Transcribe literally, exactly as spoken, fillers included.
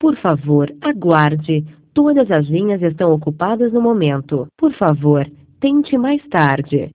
Por favor, aguarde. Todas as linhas estão ocupadas no momento. Por favor, tente mais tarde.